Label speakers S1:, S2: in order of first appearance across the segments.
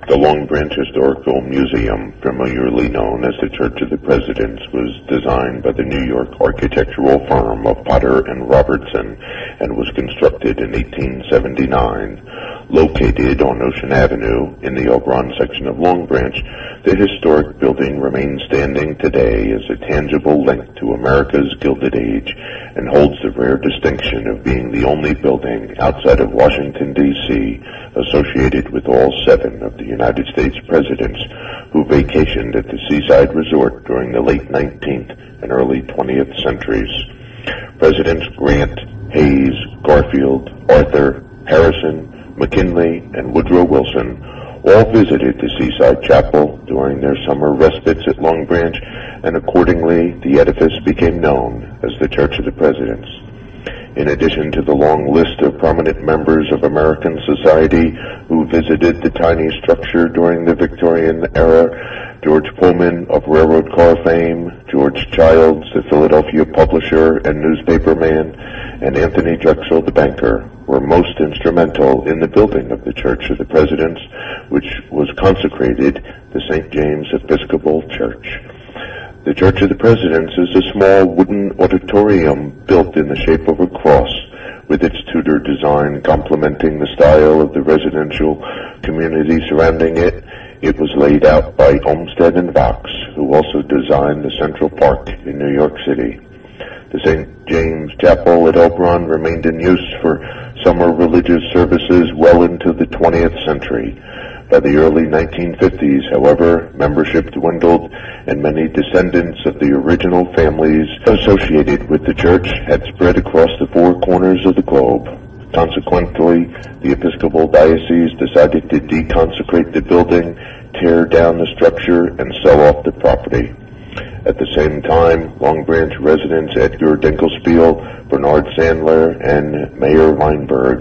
S1: The Long Branch Historical Museum, familiarly known as the Church of the Presidents, was designed by the New York architectural firm of Potter and Robertson and was constructed in 1879. Located on Ocean Avenue in the Elbron section of Long Branch, the historic building remains standing today as a tangible link to America's Gilded Age and holds the rare distinction of being the only building outside of Washington, D.C., associated with all 7 of the United States presidents who vacationed at the seaside resort during the late 19th and early 20th centuries. Presidents Grant, Hayes, Garfield, Arthur, Harrison, McKinley, and Woodrow Wilson all visited the Seaside Chapel during their summer respites at Long Branch, and accordingly the edifice became known as the Church of the Presidents. In addition to the long list of prominent members of American society who visited the tiny structure during the Victorian era, George Pullman of railroad car fame, George Childs, the Philadelphia publisher and newspaperman, and Anthony Drexel, the banker, were most instrumental in the building of the Church of the Presidents, which was consecrated the St. James Episcopal Church. The Church of the Presidents is a small wooden auditorium built in the shape of a cross, with its Tudor design complementing the style of the residential community surrounding it. It was laid out by Olmsted and Vaux, who also designed the Central Park in New York City. The St. James Chapel at Elbron remained in use for summer religious services well into the 20th century. By the early 1950s, however, membership dwindled, and many descendants of the original families associated with the church had spread across the 4 corners of the globe. Consequently, the Episcopal Diocese decided to deconsecrate the building, tear down the structure, and sell off the property. At the same time, Long Branch residents Edgar Dinkelspiel, Bernard Sandler, and Mayor Weinberg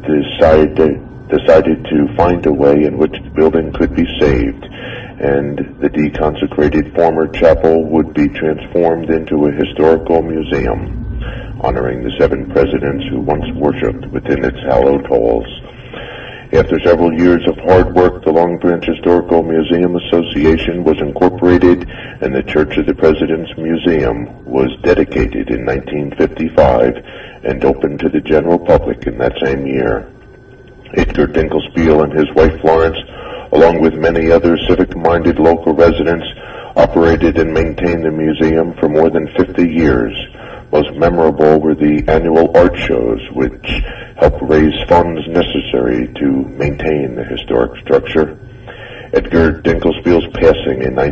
S1: decided to find a way in which the building could be saved, and the deconsecrated former chapel would be transformed into a historical museum, honoring the 7 presidents who once worshipped within its hallowed halls. After several years of hard work, the Long Branch Historical Museum Association was incorporated, and the Church of the Presidents Museum was dedicated in 1955 and opened to the general public in that same year. Edgar Dinkelspiel and his wife Florence, along with many other civic-minded local residents, operated and maintained the museum for more than 50 years. Most memorable were the annual art shows, which helped raise funds necessary to maintain the historic structure. Edgar Dinkelspiel's passing in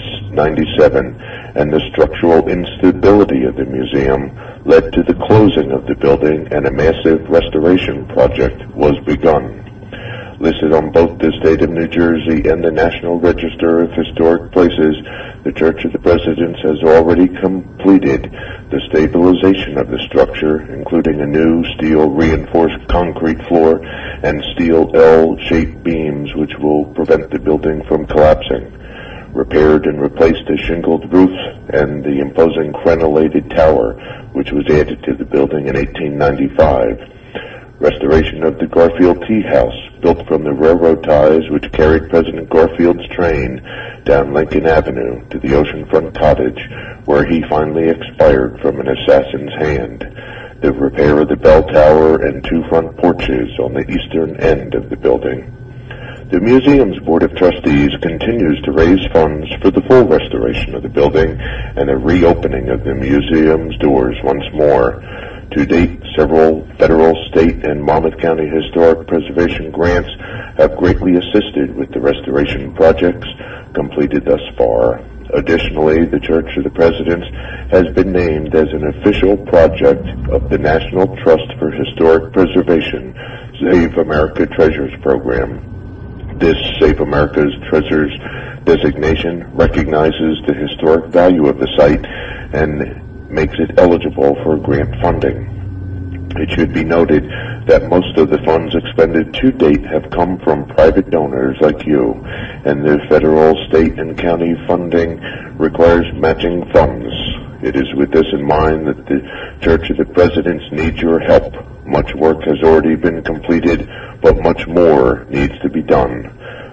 S1: 1997 and the structural instability of the museum led to the closing of the building, and a massive restoration project was begun. Listed on both the state of New Jersey and the National Register of Historic Places, the Church of the Presidents has already completed the stabilization of the structure, including a new steel-reinforced concrete floor and steel L-shaped beams which will prevent the building from collapsing. Repaired and replaced a shingled roof and the imposing crenellated tower, which was added to the building in 1895. Restoration of the Garfield Tea House, built from the railroad ties which carried President Garfield's train down Lincoln Avenue to the oceanfront cottage, where he finally expired from an assassin's hand. The repair of the bell tower and 2 front porches on the eastern end of the building. The museum's Board of Trustees continues to raise funds for the full restoration of the building and the reopening of the museum's doors once more. To date, several federal, state, and Monmouth County historic preservation grants have greatly assisted with the restoration projects completed thus far. Additionally, the Church of the Presidents has been named as an official project of the National Trust for Historic Preservation Save America Treasures program. This Save America's Treasures designation recognizes the historic value of the site and makes it eligible for grant funding. It should be noted that most of the funds expended to date have come from private donors like you, and the federal, state, and county funding requires matching funds. It is with this in mind that the Church of the Presidents needs your help. Much work has already been completed, but much more needs to be done.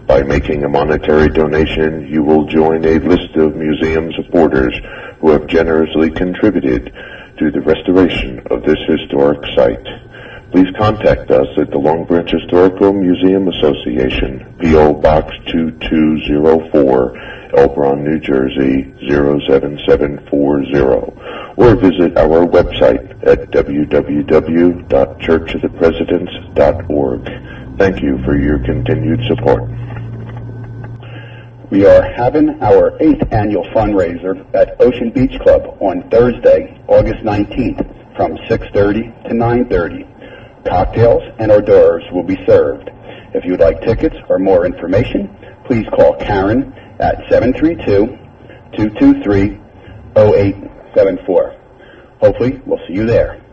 S1: By making a monetary donation, you will join a list of museum supporters who have generously contributed to the restoration of this historic site. Please contact us at the Long Branch Historical Museum Association, P.O. Box 2204, Elbron, New Jersey 07740, or visit our website at www.churchofthepresidents.org. Thank you for your continued support.
S2: We are having our 8th annual fundraiser at Ocean Beach Club on Thursday, August 19th from 6:30 to 9:30. Cocktails and hors d'oeuvres will be served. If you would like tickets or more information, please call Karen at 732-223-0874. Hopefully, we'll see you there.